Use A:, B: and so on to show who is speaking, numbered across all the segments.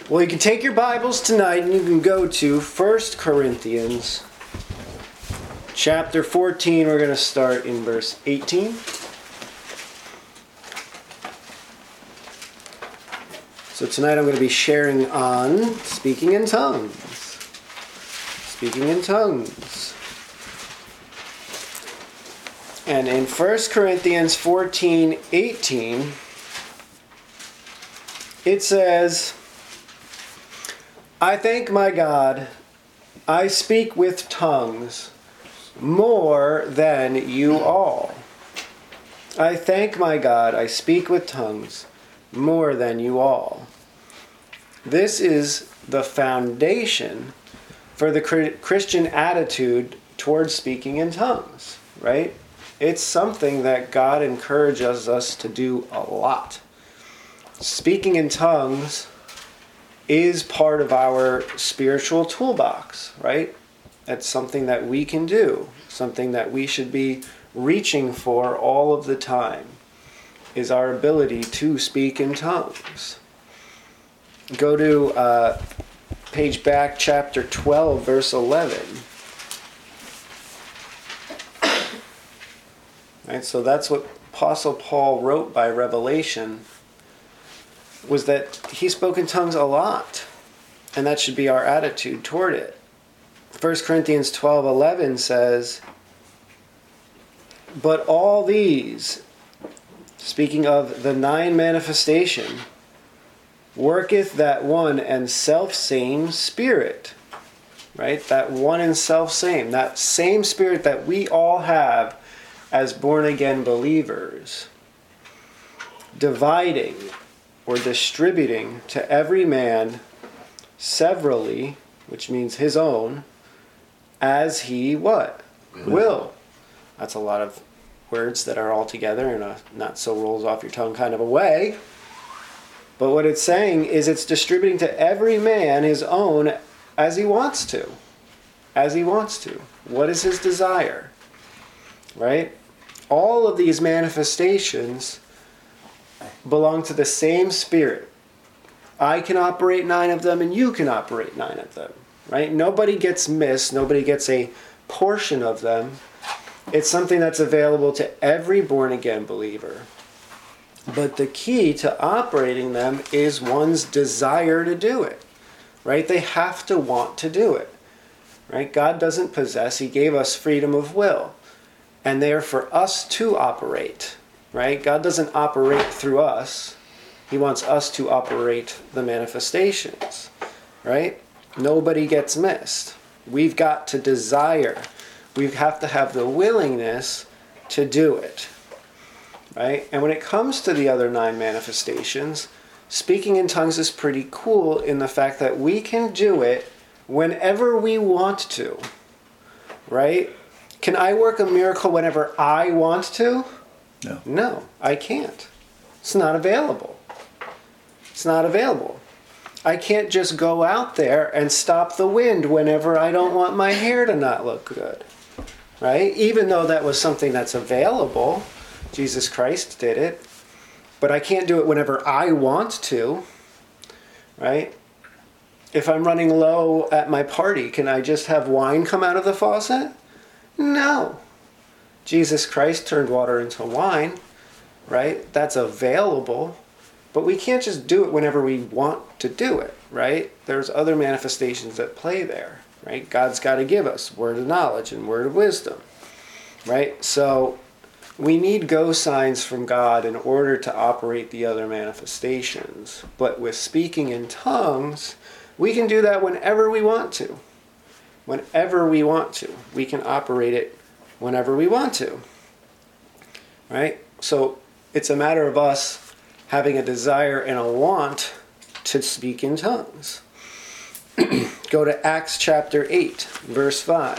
A: Well, you can take your Bibles tonight and you can go to 1 Corinthians chapter 14. We're going to start in verse 18. So tonight I'm going to be sharing on speaking in tongues. Speaking in tongues. And in 1 Corinthians 14:18, it says, I thank my God, I speak with tongues more than you all. I thank my God, I speak with tongues more than you all. This is the foundation for the Christian attitude towards speaking in tongues, right? It's something that God encourages us to do a lot. Speaking in tongues is part of our spiritual toolbox, right? That's something that we can do, something that we should be reaching for all of the time, is our ability to speak in tongues. Go to page back, chapter 12, verse 11. Right, so that's what Apostle Paul wrote by revelation, was that he spoke in tongues a lot, and that should be our attitude toward it. 1 Corinthians 12:11 says, but all these, speaking of the 9 manifestation, worketh that one and self-same Spirit. Right? That one and self-same. That same Spirit that we all have as born-again believers. Dividing or distributing to every man severally, which means his own, as he what? Will. That's a lot of words that are all together in a not so rolls off your tongue kind of a way. But what it's saying is it's distributing to every man his own as he wants to. As he wants to. What is his desire? Right? All of these manifestations belong to the same Spirit. I can operate 9 of them and you can operate 9 of them. Right? Nobody gets missed. Nobody gets a portion of them. It's something that's available to every born-again believer. But the key to operating them is one's desire to do it. Right? They have to want to do it. Right? God doesn't possess. He gave us freedom of will. And they are for us to operate. Right? God doesn't operate through us. He wants us to operate the manifestations. Right? Nobody gets missed. We've got to desire. We have to have the willingness to do it. Right? And when it comes to the other 9 manifestations, speaking in tongues is pretty cool in the fact that we can do it whenever we want to. Right? Can I work a miracle whenever I want to?
B: No.
A: No, I can't. It's not available. It's not available. I can't just go out there and stop the wind whenever I don't want my hair to not look good. Right? Even though that was something that's available. Jesus Christ did it. But I can't do it whenever I want to. Right? If I'm running low at my party, can I just have wine come out of the faucet? No. Jesus Christ turned water into wine. Right? That's available. But we can't just do it whenever we want to do it. Right? There's other manifestations that play there. Right? God's got to give us word of knowledge and word of wisdom. Right? So we need go signs from God in order to operate the other manifestations. But with speaking in tongues, we can do that whenever we want to. Whenever we want to. We can operate it whenever we want to. Right? So it's a matter of us having a desire and a want to speak in tongues. Go to Acts chapter 8, verse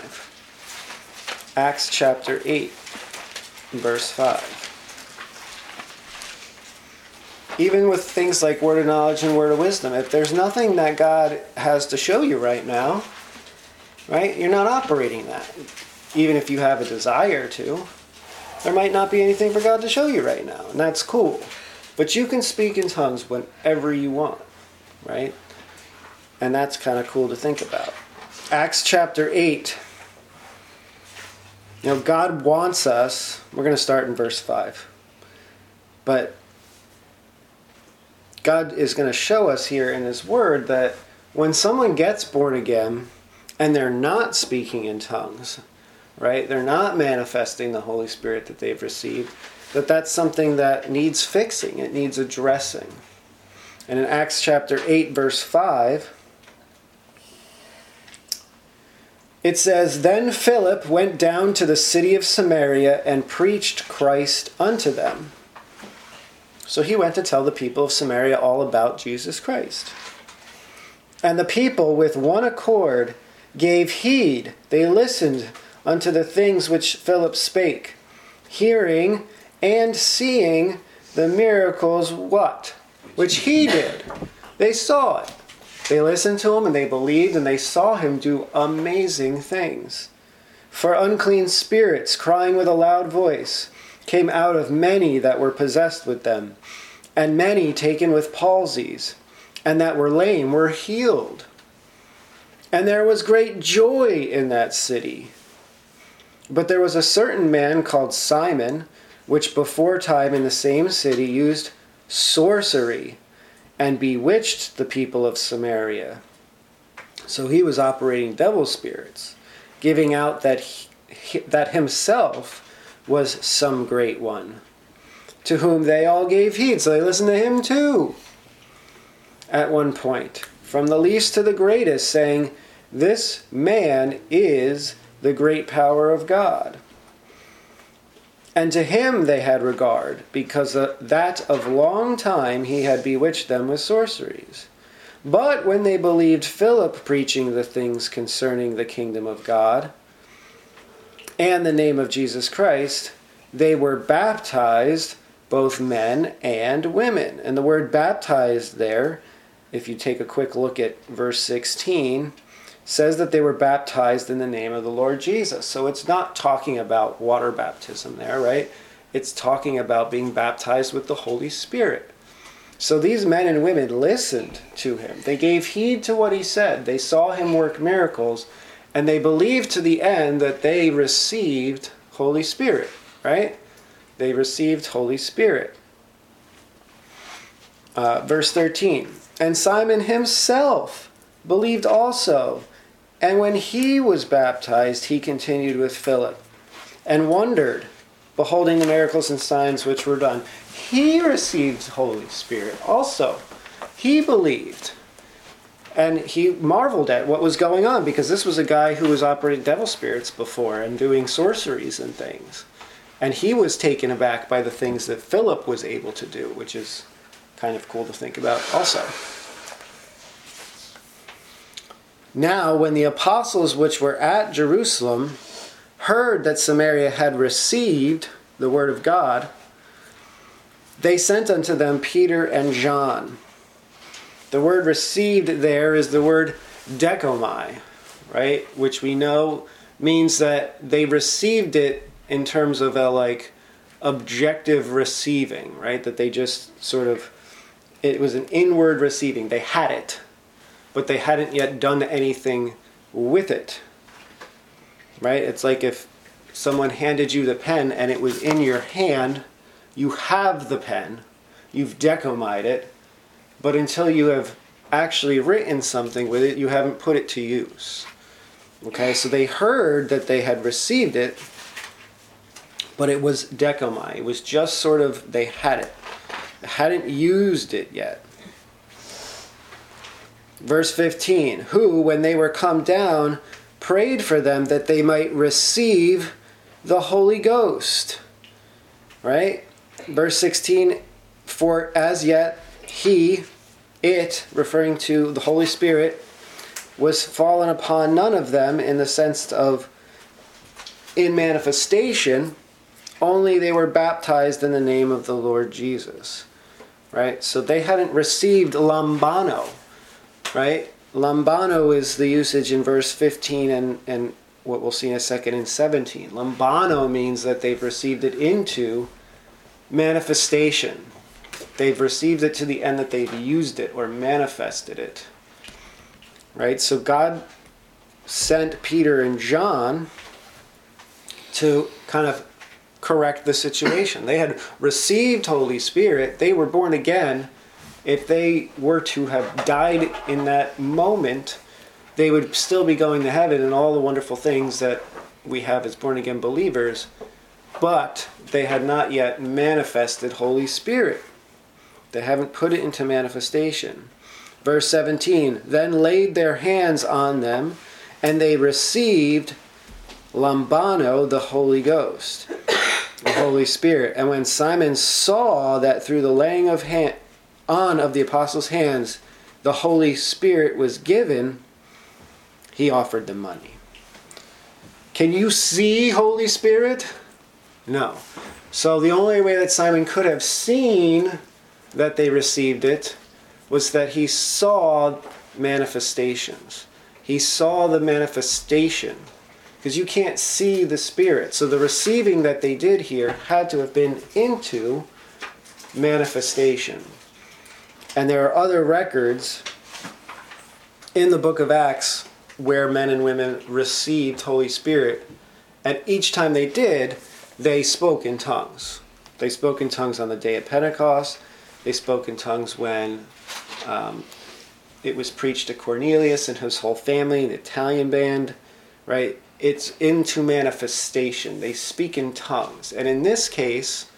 A: 5. Acts chapter 8, verse 5. Even with things like word of knowledge and word of wisdom, if there's nothing that God has to show you right now, right, you're not operating that. Even if you have a desire to, there might not be anything for God to show you right now, and that's cool. But you can speak in tongues whenever you want, right? And that's kind of cool to think about. Acts chapter 8. God wants us, we're going to start in verse 5. But God is going to show us here in His Word that when someone gets born again and they're not speaking in tongues, right? They're not manifesting the Holy Spirit that they've received, that's something that needs fixing. It needs addressing. And in Acts chapter 8, verse 5, it says, "Then Philip went down to the city of Samaria and preached Christ unto them." So he went to tell the people of Samaria all about Jesus Christ. "And the people with one accord gave heed. They listened unto the things which Philip spake, hearing and seeing the miracles," what? "Which he did." They saw it. They listened to him and they believed and they saw him do amazing things. "For unclean spirits, crying with a loud voice, came out of many that were possessed with them, and many taken with palsies, and that were lame were healed. And there was great joy in that city. But there was a certain man called Simon, which before time in the same city used sorcery, and bewitched the people of Samaria." So he was operating devil spirits, giving out that that himself was some great one, to whom they all gave heed. So they listened to him too. At one point, from the least to the greatest, saying, "This man is the great power of God." And to him they had regard, because that of long time he had bewitched them with sorceries. But when they believed Philip preaching the things concerning the kingdom of God, and the name of Jesus Christ, they were baptized, both men and women. And the word baptized there, if you take a quick look at verse 16, says that they were baptized in the name of the Lord Jesus. So it's not talking about water baptism there, right? It's talking about being baptized with the Holy Spirit. So these men and women listened to him. They gave heed to what he said. They saw him work miracles, and they believed to the end that they received Holy Spirit, right? They received Holy Spirit. Verse 13, "And Simon himself believed also, and when he was baptized, he continued with Philip, and wondered, beholding the miracles and signs which were done." He received Holy Spirit also. He believed. And he marveled at what was going on, because this was a guy who was operating devil spirits before and doing sorceries and things. And he was taken aback by the things that Philip was able to do, which is kind of cool to think about also. Now, when the apostles which were at Jerusalem heard that Samaria had received the word of God, they sent unto them Peter and John. The word received there is the word dekomai, right? Which we know means that they received it in terms of a objective receiving, right? That they just it was an inward receiving. They had it, but they hadn't yet done anything with it, right? It's like if someone handed you the pen and it was in your hand, you have the pen, you've dekomai'd it, but until you have actually written something with it, you haven't put it to use. Okay, so they heard that they had received it, but it was dekomai. It was just they had it. They hadn't used it yet. Verse 15, "Who, when they were come down, prayed for them that they might receive the Holy Ghost." Right? Verse 16, "For as yet it, referring to the Holy Spirit, was fallen upon none of them in the sense of in manifestation, only they were baptized in the name of the Lord Jesus." Right? So they hadn't received lambano. Right? Lambano is the usage in verse 15 and what we'll see in a second in 17. Lambano means that they've received it into manifestation. They've received it to the end that they've used it or manifested it. right? So God sent Peter and John to kind of correct the situation. They had received Holy Spirit. They were born again. If they were to have died in that moment, they would still be going to heaven and all the wonderful things that we have as born again believers. But they had not yet manifested Holy Spirit. They haven't put it into manifestation. Verse 17, then laid their hands on them, and they received lambano, the Holy Ghost, the Holy Spirit. And when Simon saw that through the laying on of the apostles' hands, the Holy Spirit was given, he offered them money. Can you see Holy Spirit? No. So the only way that Simon could have seen that they received it was that he saw manifestations. He saw the manifestation. Because you can't see the Spirit. So the receiving that they did here had to have been into manifestation. And there are other records in the book of Acts where men and women received Holy Spirit. And each time they did, they spoke in tongues. They spoke in tongues on the day of Pentecost. They spoke in tongues when it was preached to Cornelius and his whole family, the Italian band, right? It's into manifestation. They speak in tongues. And in this case,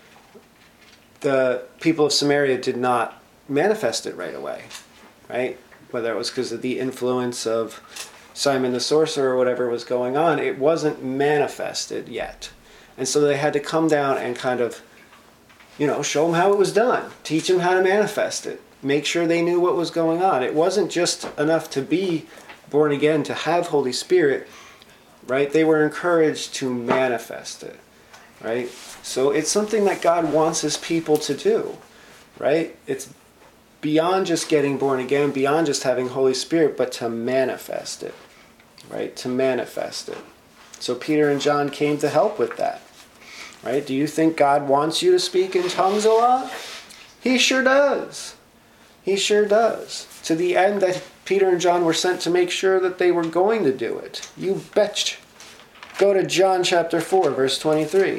A: the people of Samaria did not manifest it right away, right? Whether it was because of the influence of Simon the sorcerer or whatever was going on, it wasn't manifested yet. And so they had to come down and kind of, show them how it was done. Teach them how to manifest it. Make sure they knew what was going on. It wasn't just enough to be born again, to have Holy Spirit, right? They were encouraged to manifest it, right? So it's something that God wants his people to do, right? It's beyond just getting born again, beyond just having Holy Spirit, but to manifest it, right? To manifest it. So Peter and John came to help with that, right? Do you think God wants you to speak in tongues a lot? He sure does. He sure does. To the end that Peter and John were sent to make sure that they were going to do it. You betcha. Go to John chapter 4, verse 23.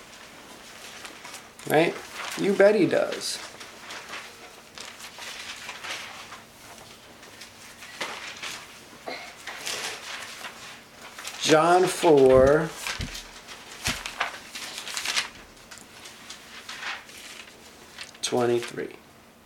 A: Right? You bet he does. John 4, '23.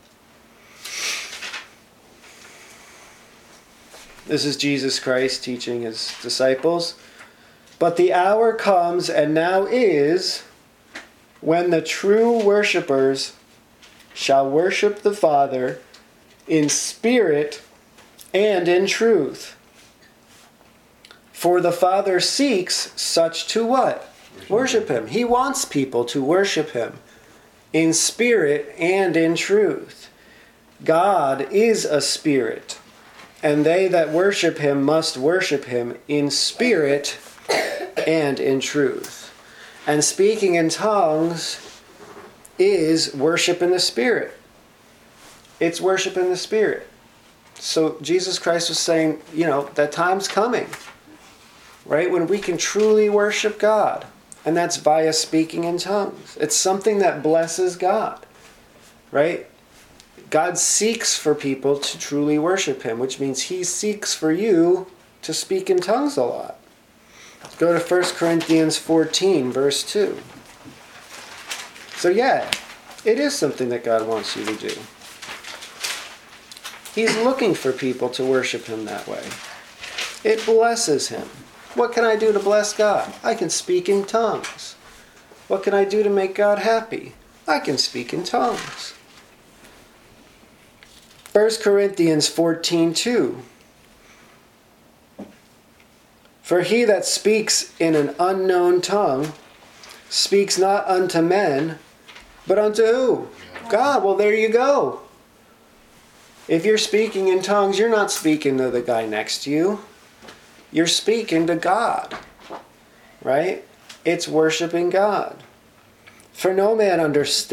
A: This is Jesus Christ teaching his disciples. But the hour comes, and now is, when the true worshipers shall worship the Father in spirit and in truth. For the Father seeks such to what? Worship him. He wants people to worship him in spirit and in truth. God is a spirit, and they that worship him must worship him in spirit and in truth. And speaking in tongues is worship in the Spirit. It's worship in the Spirit. So Jesus Christ was saying, that time's coming, right? When we can truly worship God. And that's via speaking in tongues. It's something that blesses God, right? God seeks for people to truly worship him, which means he seeks for you to speak in tongues a lot. Go to 1 Corinthians 14, verse 2. So yeah, it is something that God wants you to do. He's looking for people to worship him that way. It blesses him. What can I do to bless God? I can speak in tongues. What can I do to make God happy? I can speak in tongues. 1 Corinthians 14:2. For he that speaks in an unknown tongue speaks not unto men, but unto who? God. Well, there you go. If you're speaking in tongues, you're not speaking to the guy next to you. You're speaking to God, right? It's worshiping God. For no man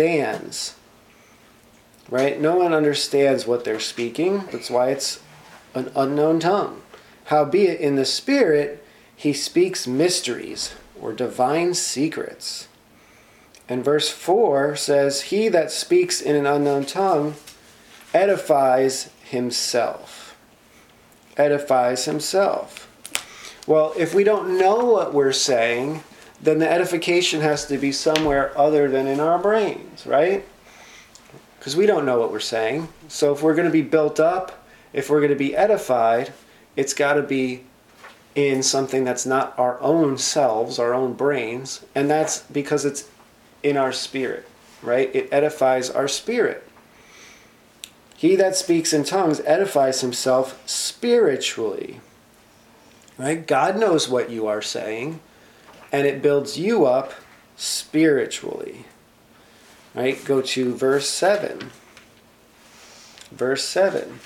A: understands, right? No one understands what they're speaking. That's why it's an unknown tongue. Howbeit in the Spirit he speaks mysteries, or divine secrets. And verse 4 says, he that speaks in an unknown tongue edifies himself. Edifies himself. Well, if we don't know what we're saying, then the edification has to be somewhere other than in our brains, right? Because we don't know what we're saying. So if we're going to be built up, if we're going to be edified, it's got to be in something that's not our own selves, our own brains, and that's because it's in our spirit, right? It edifies our spirit. He that speaks in tongues edifies himself spiritually, right? God knows what you are saying, and it builds you up spiritually, right? Go to verse 7. Verse 7.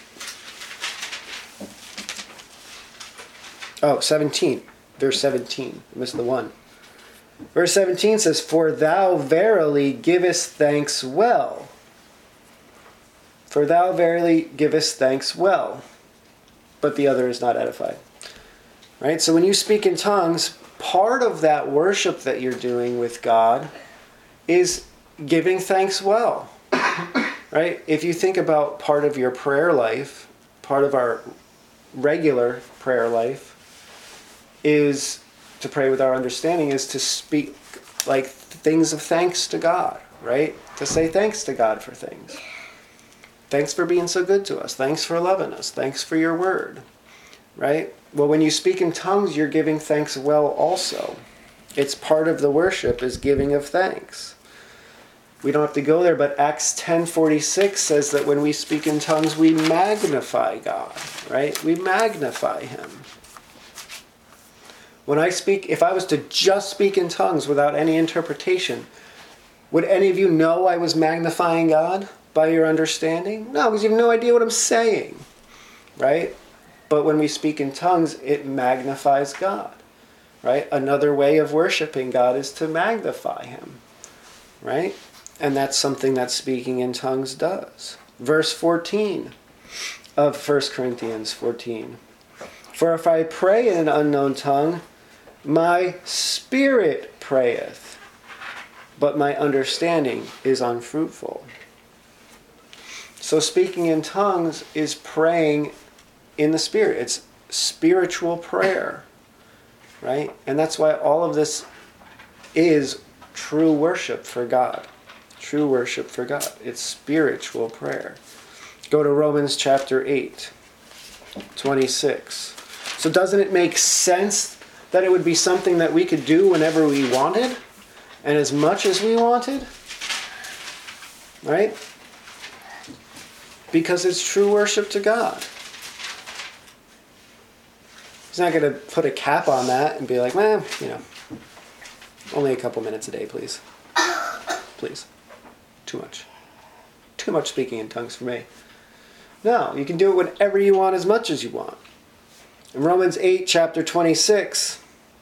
A: Oh, 17. Verse 17. I missed the one. Verse 17 says, for thou verily givest thanks well. For thou verily givest thanks well. But the other is not edified. Right? So when you speak in tongues, part of that worship that you're doing with God is giving thanks well. Right? If you think about part of your prayer life, part of our regular prayer life is to pray with our understanding, is to speak like things of thanks to God, right? To say thanks to God for things. Thanks for being so good to us. Thanks for loving us. Thanks for your word, right? Well, when you speak in tongues, you're giving thanks well also. It's part of the worship is giving of thanks. We don't have to go there, but Acts 10:46 says that when we speak in tongues, we magnify God, right? We magnify him. When I speak, if I was to just speak in tongues without any interpretation, would any of you know I was magnifying God by your understanding? No, because you have no idea what I'm saying, right? But when we speak in tongues, it magnifies God, right? Another way of worshiping God is to magnify him, right? And that's something that speaking in tongues does. Verse 14 of 1 Corinthians 14. For if I pray in an unknown tongue, my spirit prayeth, but my understanding is unfruitful. So speaking in tongues is praying in the Spirit. It's spiritual prayer, right? And that's why all of this is true worship for God. True worship for God. It's spiritual prayer. Go to Romans chapter 8, 26. So doesn't it make sense that it would be something that we could do whenever we wanted and as much as we wanted? Right? Because it's true worship to God. He's not going to put a cap on that and be like, man, only a couple minutes a day, please. Please. Too much. Too much speaking in tongues for me. No, you can do it whenever you want, as much as you want. In Romans 8, chapter 26,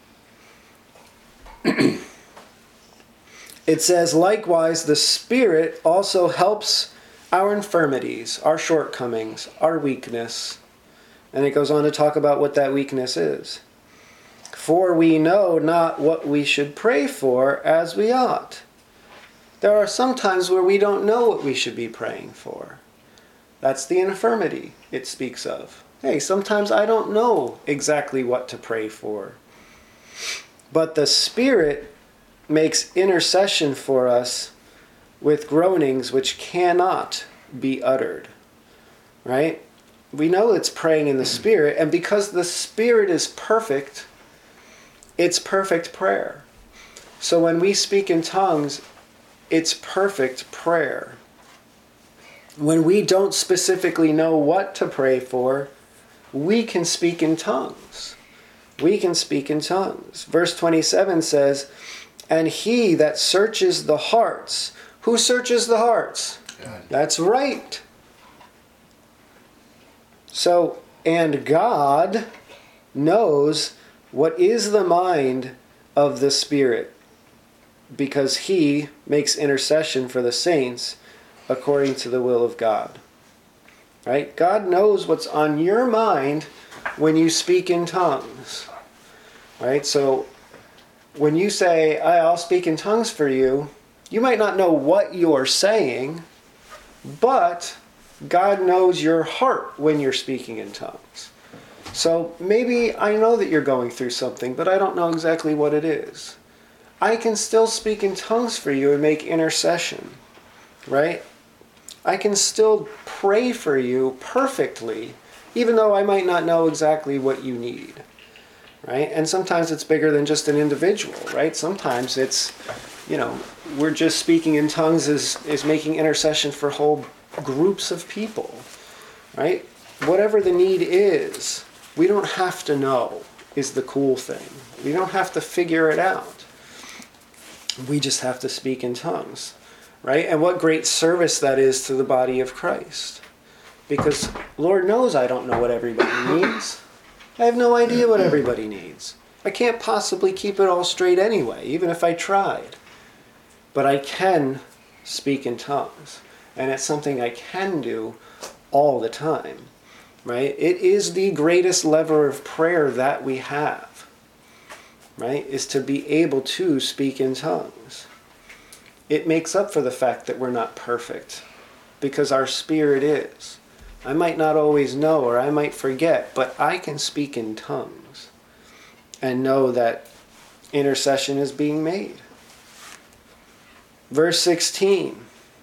A: it says, likewise, the Spirit also helps our infirmities, our shortcomings, our weakness. And it goes on to talk about what that weakness is. For we know not what we should pray for as we ought. There are some times where we don't know what we should be praying for. That's the infirmity it speaks of. Hey, sometimes I don't know exactly what to pray for. But the Spirit makes intercession for us with groanings which cannot be uttered. Right? We know it's praying in the Spirit, and because the Spirit is perfect, it's perfect prayer. So when we speak in tongues, it's perfect prayer. When we don't specifically know what to pray for, we can speak in tongues. We can speak in tongues. Verse 27 says, and he that searches the hearts. Who searches the hearts? God. That's right. So, and God knows what is the mind of the Spirit, because he makes intercession for the saints according to the will of God. right? God knows what's on your mind when you speak in tongues, right? So when you say, I'll speak in tongues for you, you might not know what you're saying, but God knows your heart when you're speaking in tongues. So maybe I know that you're going through something, but I don't know exactly what it is. I can still speak in tongues for you and make intercession, right? I can still pray for you perfectly, even though I might not know exactly what you need, right? And sometimes it's bigger than just an individual, right? Sometimes it's, we're just speaking in tongues is making intercession for whole groups of people, right? Whatever the need is, we don't have to know is the cool thing. We don't have to figure it out. We just have to speak in tongues, right? And what great service that is to the body of Christ. Because Lord knows I don't know what everybody needs. I have no idea what everybody needs. I can't possibly keep it all straight anyway, even if I tried. But I can speak in tongues. And it's something I can do all the time, right? It is the greatest lever of prayer that we have, right? Is to be able to speak in tongues. It makes up for the fact that we're not perfect, because our spirit is. I might not always know, or I might forget, but I can speak in tongues and know that intercession is being made. Verse 16.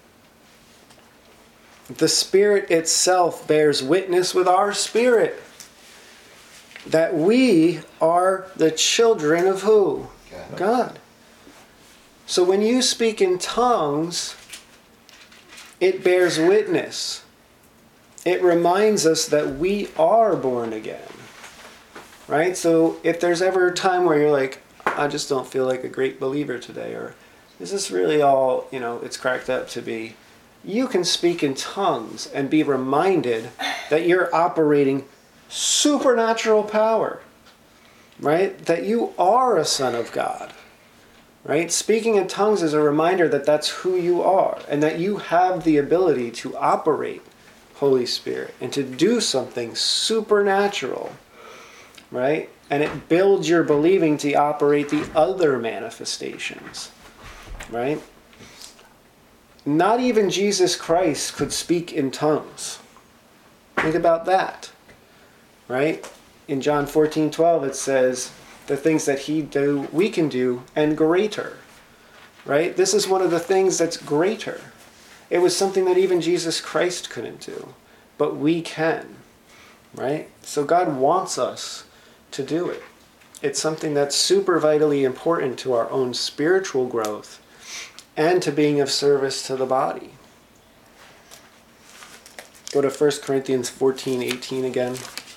A: The Spirit itself bears witness with our spirit that we are the children of who? God. So when you speak in tongues, it bears witness. It reminds us that we are born again. Right? So if there's ever a time where you're like, I just don't feel like a great believer today, or is this really all, it's cracked up to be? You can speak in tongues and be reminded that you're operating supernatural power, right? That you are a son of God, right? Speaking in tongues is a reminder that that's who you are and that you have the ability to operate Holy Spirit and to do something supernatural, right? And it builds your believing to operate the other manifestations, right? Not even Jesus Christ could speak in tongues. Think about that, right? In John 14:12 it says, the things that he do, we can do, and greater, right? This is one of the things that's greater. It was something that even Jesus Christ couldn't do, but we can, right? So God wants us to do it. It's something that's super vitally important to our own spiritual growth and to being of service to the body. Go to 1 Corinthians 14:18 again.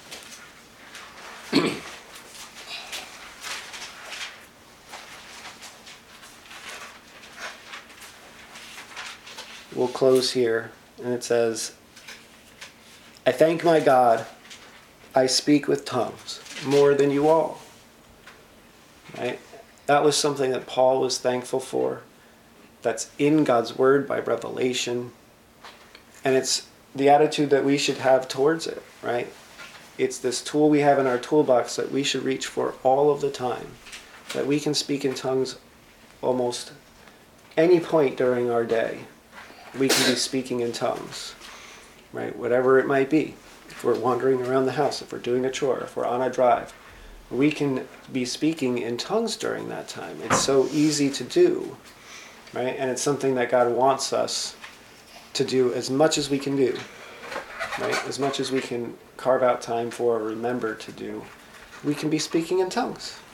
A: We'll close here, and it says, I thank my God, I speak with tongues more than you all. Right? That was something that Paul was thankful for. That's in God's word by revelation. And it's the attitude that we should have towards it, right? It's this tool we have in our toolbox that we should reach for all of the time. That we can speak in tongues almost any point during our day. We can be speaking in tongues, right? Whatever it might be. If we're wandering around the house, if we're doing a chore, if we're on a drive, we can be speaking in tongues during that time. It's so easy to do. Right? And it's something that God wants us to do as much as we can do. Right? As much as we can carve out time for or remember to do. We can be speaking in tongues.